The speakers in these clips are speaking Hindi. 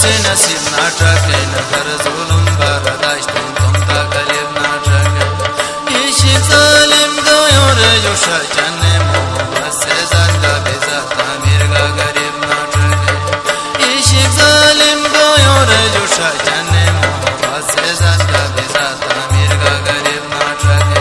से नसीब नाटक न कर जुल्म बर्दाश्त तुम तकलीफ नाटक इश्क जालिम गयो रे जो शजने मोहब्बत से ज़िंदा बेज़ाता मिर्गा गरीब नाटक इश्क जालिम गयो रे जो शजने मोहब्बत से ज़िंदा बेज़ाता मिर्गा गरीब नाटक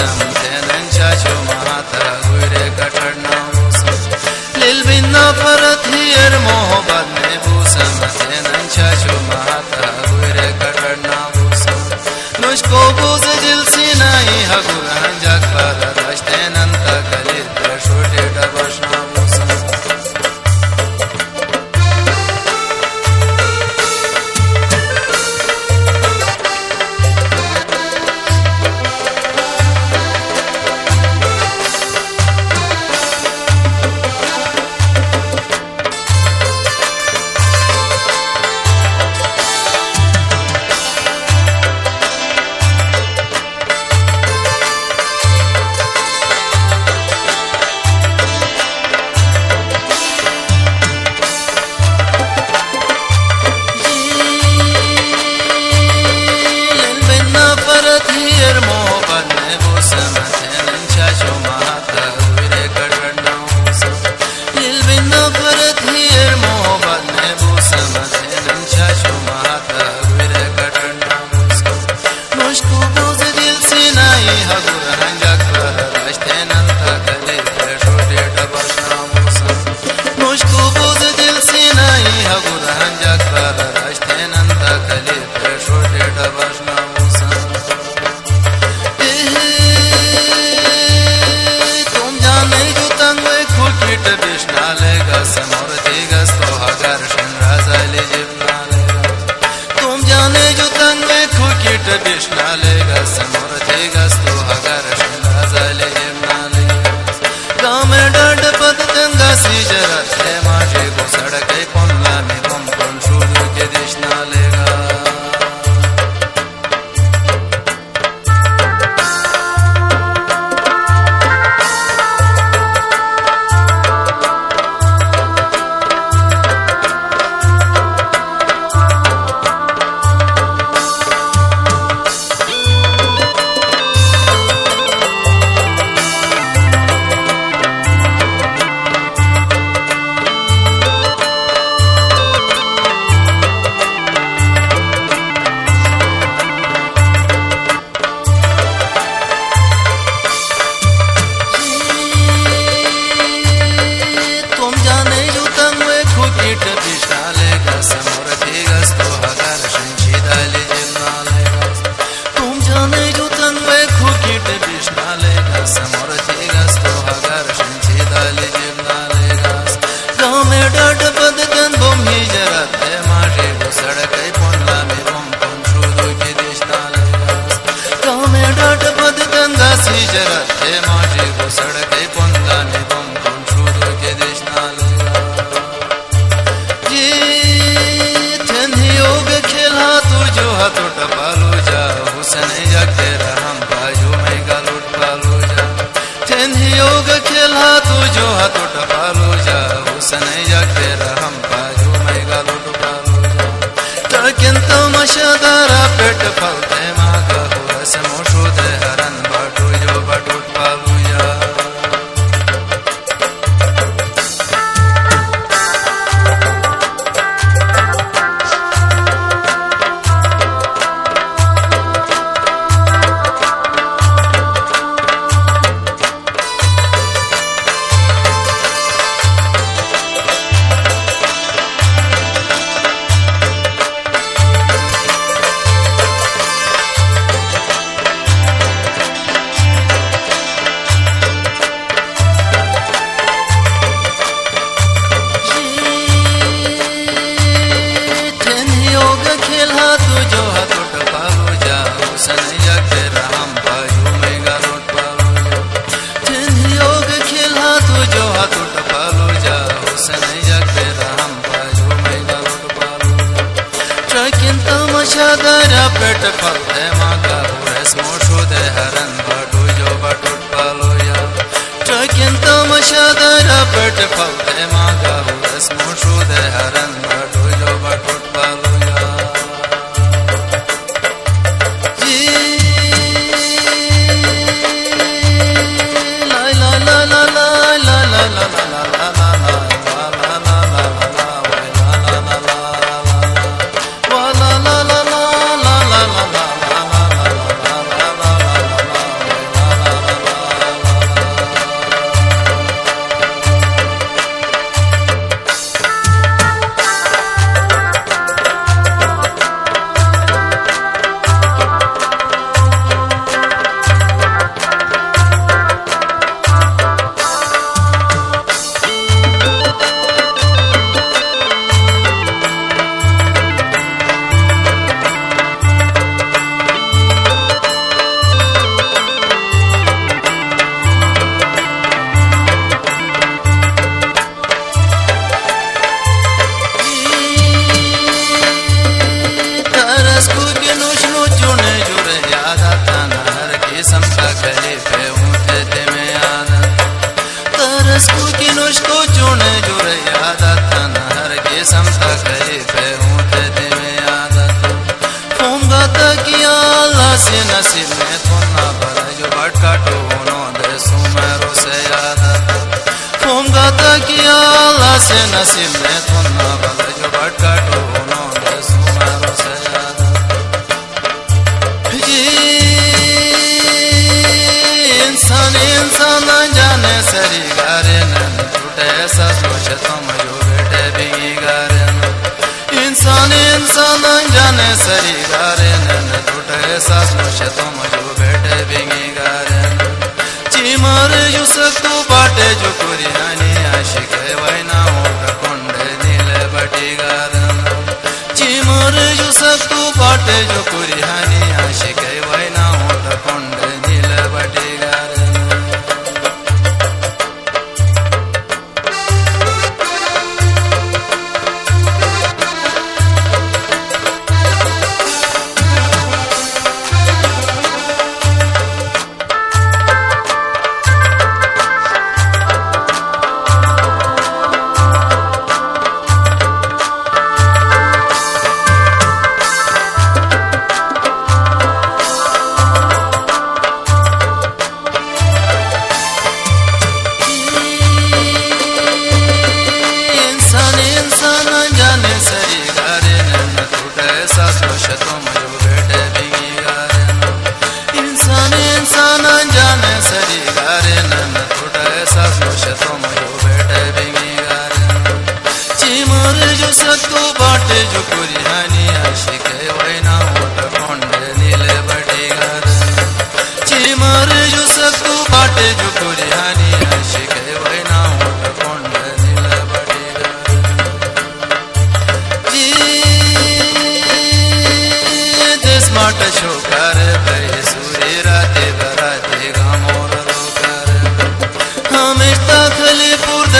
पर समूर्तिगस तो हगर शंची दाली जिरनालेगस गाँव में डट बदगन बुम ही जरते मारे वो सड़कई पुनला में बुम पंचुदो की दिशनालेगस गाँव में डट बदगन दासी जरते मारे वो सड़कई पुनला में बुम पंचुदो की दिशनालेगस ये थन्ही योग खेला तू जो हाथों टपालो जा हुसन जग तेरा हम बाजू में गालूट पालो जा थन्ही योग खेला तू जो हाथों टपालो जा हुसन जग तेरा हम बाजू में गालूट पालो जा तकिन तमाशादारा पेट फलते मागा हो रस मोशो दे हरन बाटू जो बाटूट पालो जा पेट फलते मागा रस मोशो दे हरन बाटू जो बाटूट पालो या ट्रकिन तमाशादारा पेट फलते मागा रस मोशो दे हरन बाटू जो बाटूट पालो या ला ला ला ला ला ला ला ला नसीब में थोना भरा जो भटका टोनो दे सुमेरो से याद फोम गाता किया अल्लाह से नसीब में थोना भरा जो भटका टोनो दे सुमेरो से याद इंसान इंसान न जाने सरी गारे न टूटे ऐसा सोचे तुम जो बेटे भी गारे इंसान इंसान न जाने सरी गारे न टूटे ऐसा सोचे तुम जो बेटे भी गारे चीमर युसक तू बाटे जो कुरियानी आशिक है वैना उठ कुंडे नीले बटी गारे चीमर युसक तू बाटे जो कुरियानी आशिक है वैना उठ कुंडे नीले बटी गारे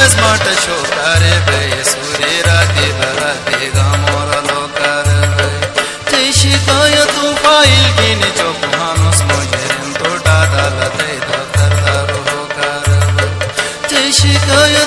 स्मार्ट शोकार बे सूर्य राती बराती गामोर लोकार बे ते शिकायत फाइल किन चोप हानुस मोजरन तो डादा लते दफ्तर दारो होकार बे ते शिकायत